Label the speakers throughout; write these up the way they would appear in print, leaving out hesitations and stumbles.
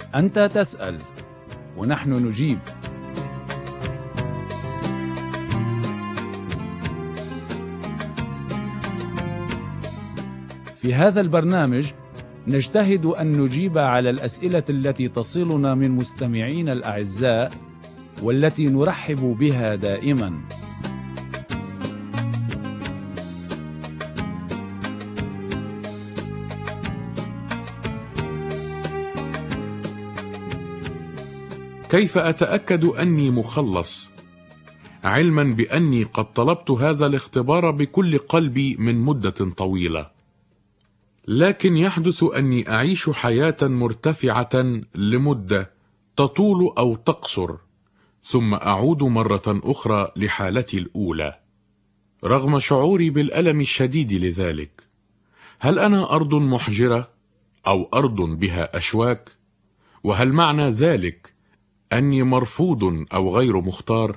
Speaker 1: أنت تسأل ونحن نجيب. في هذا البرنامج نجتهد أن نجيب على الأسئلة التي تصلنا من مستمعين الأعزاء والتي نرحب بها دائما.
Speaker 2: كيف أتأكد أني مخلص، علما بأني قد طلبت هذا الاختبار بكل قلبي من مدة طويلة، لكن يحدث أني أعيش حياة مرتفعة لمدة تطول أو تقصر، ثم أعود مرة أخرى لحالتي الأولى رغم شعوري بالألم الشديد لذلك. هل أنا أرض محجرة أو أرض بها أشواك؟ وهل معنى ذلك أني مرفوض أو غير مختار؟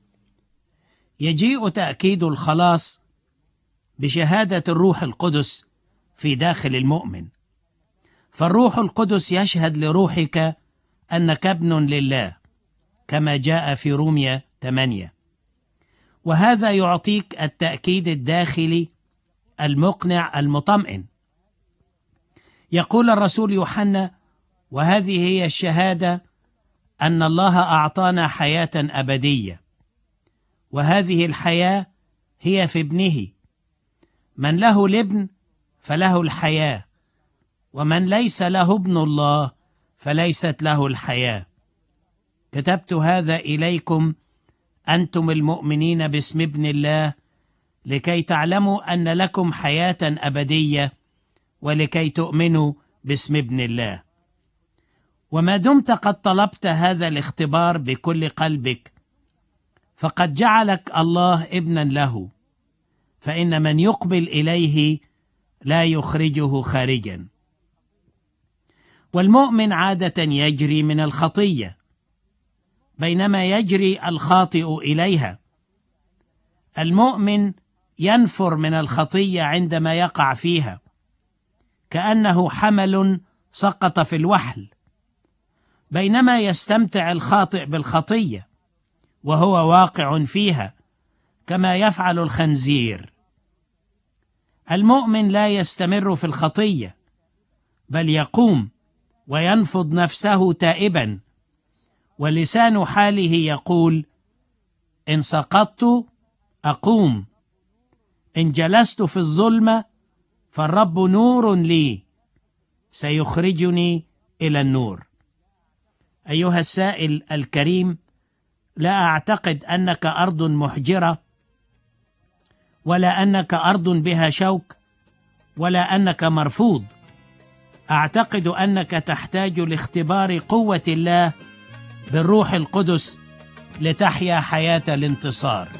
Speaker 3: يجيء تأكيد الخلاص بشهادة الروح القدس في داخل المؤمن، فالروح القدس يشهد لروحك أنك ابن لله كما جاء في رومية 8، وهذا يعطيك التأكيد الداخلي المقنع المطمئن. يقول الرسول يوحنا: وهذه هي الشهادة أن الله أعطانا حياة أبدية، وهذه الحياة هي في ابنه. من له الابن فله الحياة، ومن ليس له ابن الله فليست له الحياة. كتبت هذا إليكم أنتم المؤمنين باسم ابن الله، لكي تعلموا أن لكم حياة أبدية، ولكي تؤمنوا باسم ابن الله. وما دمت قد طلبت هذا الاختبار بكل قلبك، فقد جعلك الله ابنا له، فإن من يقبل إليه لا يخرجه خارجا. والمؤمن عادة يجري من الخطية بينما يجري الخاطئ إليها. المؤمن ينفر من الخطية عندما يقع فيها، كأنه حمل سقط في الوحل، بينما يستمتع الخاطئ بالخطية وهو واقع فيها كما يفعل الخنزير. المؤمن لا يستمر في الخطية، بل يقوم وينفض نفسه تائبا، ولسان حاله يقول: إن سقطت أقوم، إن جلست في الظلمة فالرب نور لي، سيخرجني إلى النور. أيها السائل الكريم، لا أعتقد أنك أرض محجرة، ولا أنك أرض بها شوك، ولا أنك مرفوض. أعتقد أنك تحتاج لاختبار قوة الله بالروح القدس لتحيا حياة الانتصار.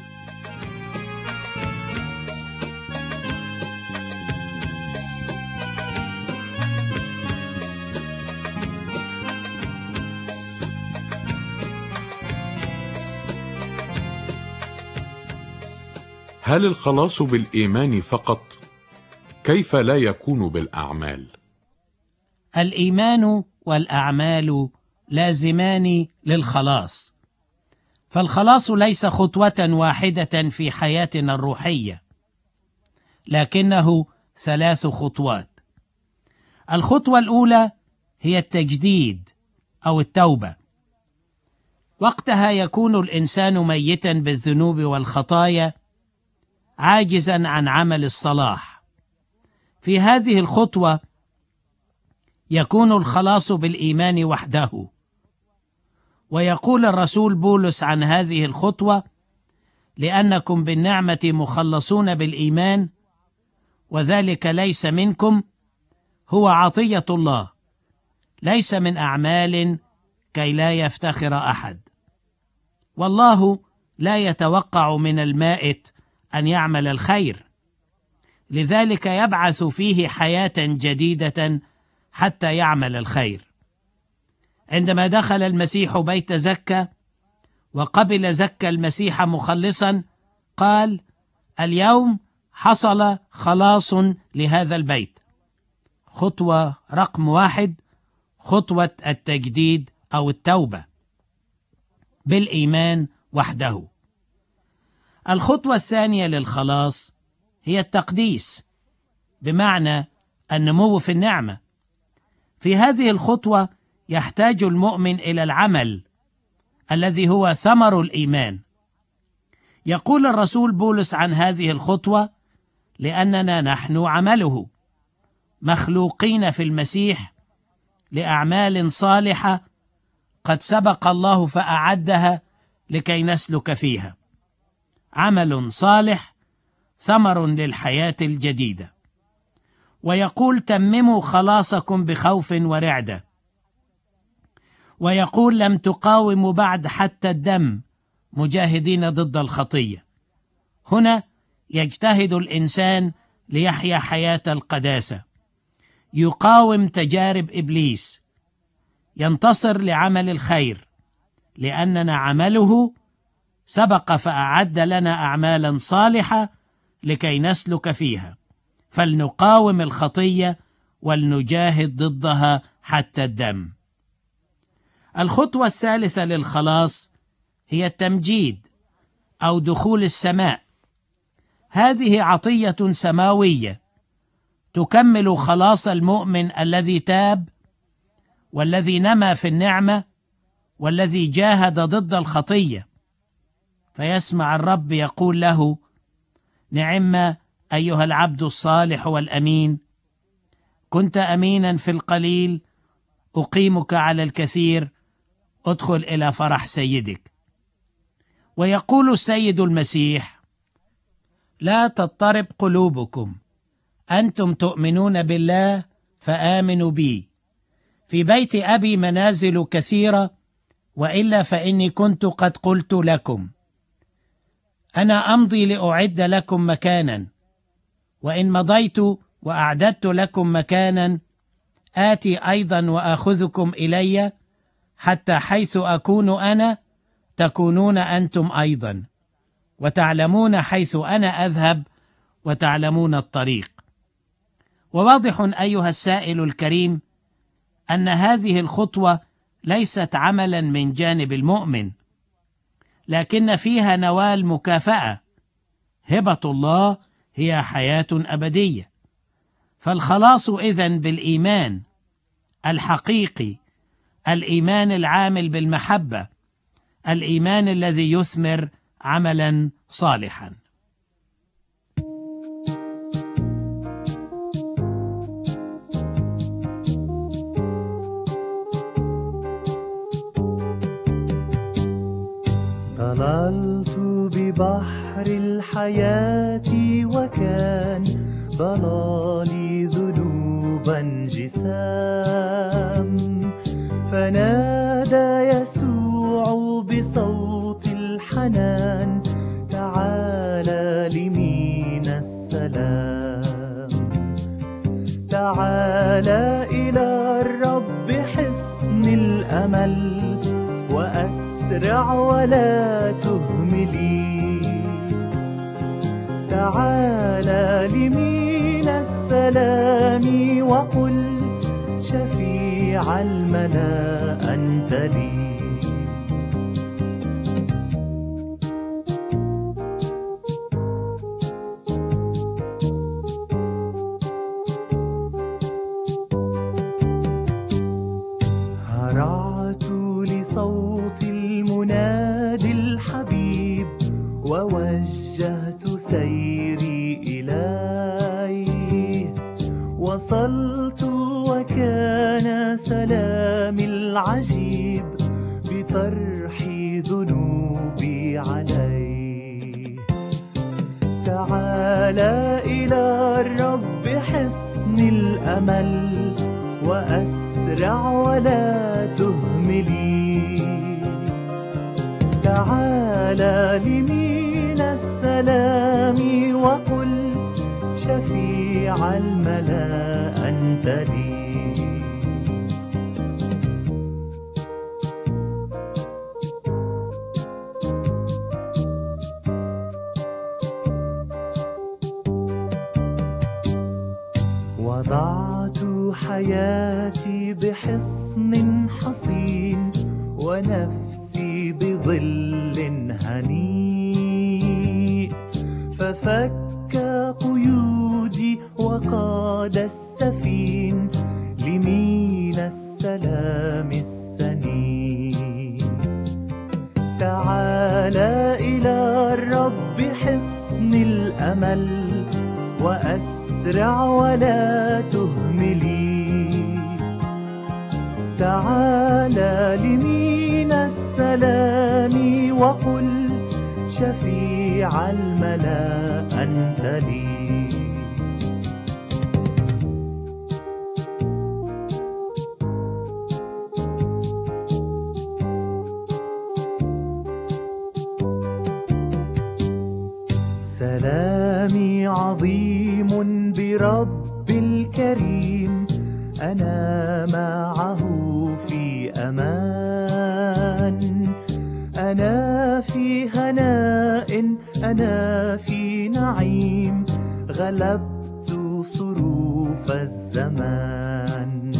Speaker 2: هل الخلاص بالإيمان فقط؟ كيف لا يكون بالأعمال؟
Speaker 3: الإيمان والأعمال لازمان للخلاص، فالخلاص ليس خطوة واحدة في حياتنا الروحية، لكنه 3 خطوات. الخطوة الأولى هي التجديد أو التوبة. وقتها يكون الإنسان ميتا بالذنوب والخطايا، عاجزا عن عمل الصلاح. في هذه الخطوة يكون الخلاص بالإيمان وحده. ويقول الرسول بولس عن هذه الخطوة: لأنكم بالنعمة مخلصون بالإيمان، وذلك ليس منكم، هو عطية الله، ليس من أعمال، كي لا يفتخر أحد. والله لا يتوقع من المائت أن يعمل الخير، لذلك يبعث فيه حياة جديدة حتى يعمل الخير. عندما دخل المسيح بيت زكا وقبل زكا المسيح مخلصا، قال: اليوم حصل خلاص لهذا البيت. خطوة رقم 1: خطوة التجديد أو التوبة بالإيمان وحده. الخطوة الثانية للخلاص هي التقديس، بمعنى النمو في النعمة. في هذه الخطوة يحتاج المؤمن إلى العمل الذي هو ثمر الإيمان. يقول الرسول بولس عن هذه الخطوة: لأننا نحن عمله مخلوقين في المسيح لأعمال صالحة قد سبق الله فأعدها لكي نسلك فيها. عمل صالح ثمر للحياة الجديدة. ويقول: تمموا خلاصكم بخوف ورعدة. ويقول: لم تقاوموا بعد حتى الدم مجاهدين ضد الخطية. هنا يجتهد الإنسان ليحيا حياة القداسة، يقاوم تجارب إبليس، ينتصر لعمل الخير، لأننا عمله سبق فأعد لنا أعمالا صالحة لكي نسلك فيها، فلنقاوم الخطية ولنجاهد ضدها حتى الدم. الخطوة الثالثة للخلاص هي التمجيد أو دخول السماء. هذه عطية سماوية تكمل خلاص المؤمن الذي تاب والذي نما في النعمة والذي جاهد ضد الخطية، فيسمع الرب يقول له: نعم أيها العبد الصالح والأمين، كنت أمينا في القليل، أقيمك على الكثير، ادخل إلى فرح سيدك. ويقول السيد المسيح: لا تضطرب قلوبكم، أنتم تؤمنون بالله فآمنوا بي، في بيت أبي منازل كثيرة، وإلا فإني كنت قد قلت لكم. أنا أمضي لأعد لكم مكانا، وإن مضيت وأعددت لكم مكانا آتي أيضا وآخذكم إلي، حتى حيث أكون أنا تكونون أنتم أيضا، وتعلمون حيث أنا أذهب وتعلمون الطريق. وواضح أيها السائل الكريم أن هذه الخطوة ليست عملا من جانب المؤمن، لكن فيها نوال مكافأة. هبة الله هي حياة أبدية. فالخلاص إذن بالإيمان الحقيقي، الإيمان العامل بالمحبة، الإيمان الذي يثمر عملا صالحا.
Speaker 4: ضللت ببحر الحياة وكان ضلالي ذنوبا جسام، فنادى يسوع بصوت الحنان: تعالى لمين السلام، تعالى إلى الرب حصن الأمل، وأسرع ولا تهملي، تعالى لمين السلام، وقل شفيع الملا أنت لي. هرعت لصوت المنادي الحبيب، ووجهت سيري إليه، وصلت وكان سلامي العجيب بطرح ذنوبي عليه. تعالى إلى الرب حصن الأمل، وأسرع ولا تهملي، تعالى لمين السلام، وقل شفيع الملا أنت لي. وضعت حياتي بيتي بحصن حصين ونفسي بظل هنيء، ففك قيودي وقاد السفين لمين السلام السنين. تعالى إلى الرب حصن الأمل وأسرع ولا تهملي. تعالى لمين السلام وقل شفيع الملا أنت لي. سلامي عظيم برب الكريم، أنا معه في أمان. أنا في هناء، أنا في نعيم، غلبت صروف الزمان.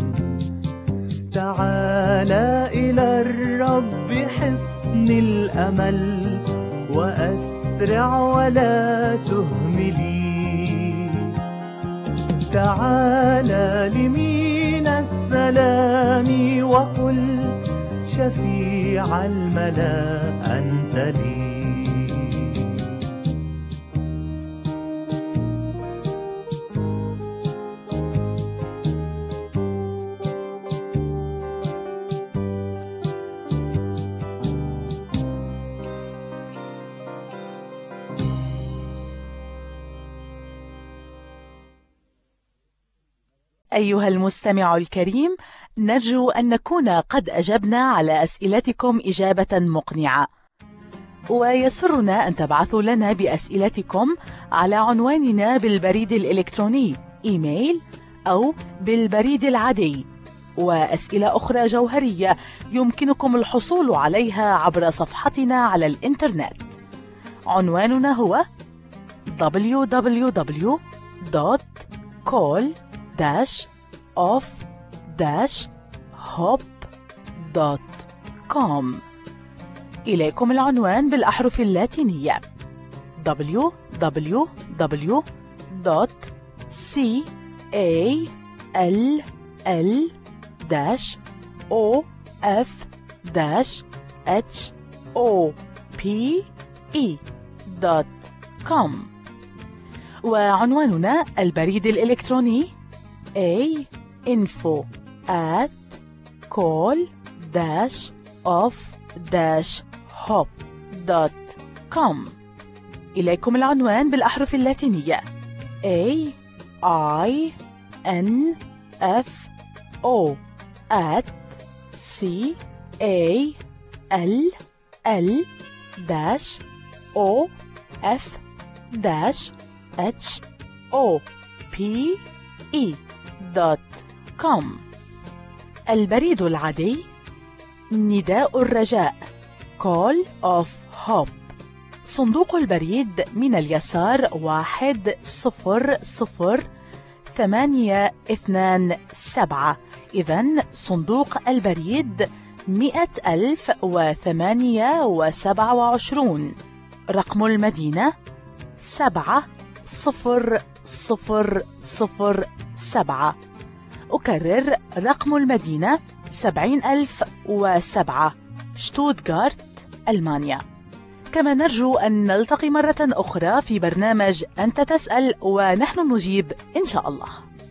Speaker 4: تعالى إلى الرب حصن الأمل وأسرع ولا تهملي. تعالى لمين السلام وقل شفيع الملا أنت لي.
Speaker 5: أيها المستمع الكريم، نرجو أن نكون قد أجبنا على أسئلتكم إجابة مقنعة، ويسرنا أن تبعثوا لنا بأسئلتكم على عنواننا بالبريد الإلكتروني إيميل أو بالبريد العادي. وأسئلة أخرى جوهرية يمكنكم الحصول عليها عبر صفحتنا على الإنترنت. عنواننا هو www.call-off-hop.com. إليكم العنوان بالأحرف اللاتينية www.call-off-hop.com. وعنواننا البريد الإلكتروني info@call-off-hop.com. إليكم العنوان بالأحرف اللاتينية info@call-off-hop.com. البريد العادي نداء الرجاء Call of Hope، صندوق البريد من اليسار 1002827. إذن صندوق البريد 100,028. رقم المدينة 70007. أكرر رقم المدينة 70,007، شتوتغارت، ألمانيا. كما نرجو أن نلتقي مرة أخرى في برنامج أنت تسأل ونحن نجيب إن شاء الله.